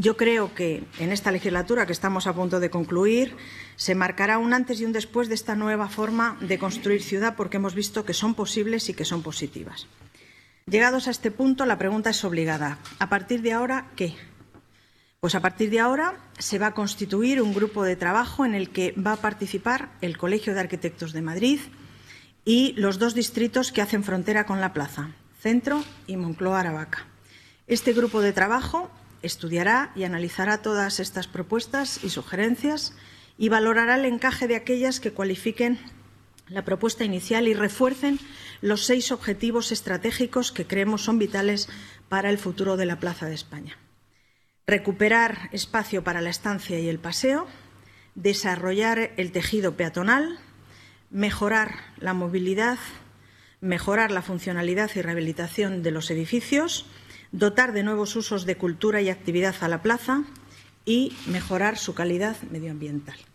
Yo creo que en esta legislatura, que estamos a punto de concluir, se marcará un antes y un después de esta nueva forma de construir ciudad, porque hemos visto que son posibles y que son positivas. Llegados a este punto, la pregunta es obligada. ¿A partir de ahora qué? Pues a partir de ahora se va a constituir un grupo de trabajo en el que va a participar el Colegio de Arquitectos de Madrid y los 2 distritos que hacen frontera con la plaza, Centro y Moncloa-Aravaca. Este grupo de trabajo estudiará y analizará todas estas propuestas y sugerencias y valorará el encaje de aquellas que cualifiquen la propuesta inicial y refuercen los 6 objetivos estratégicos que creemos son vitales para el futuro de la Plaza de España. Recuperar espacio para la estancia y el paseo, desarrollar el tejido peatonal, mejorar la movilidad, mejorar la funcionalidad y rehabilitación de los edificios, dotar de nuevos usos de cultura y actividad a la plaza y mejorar su calidad medioambiental.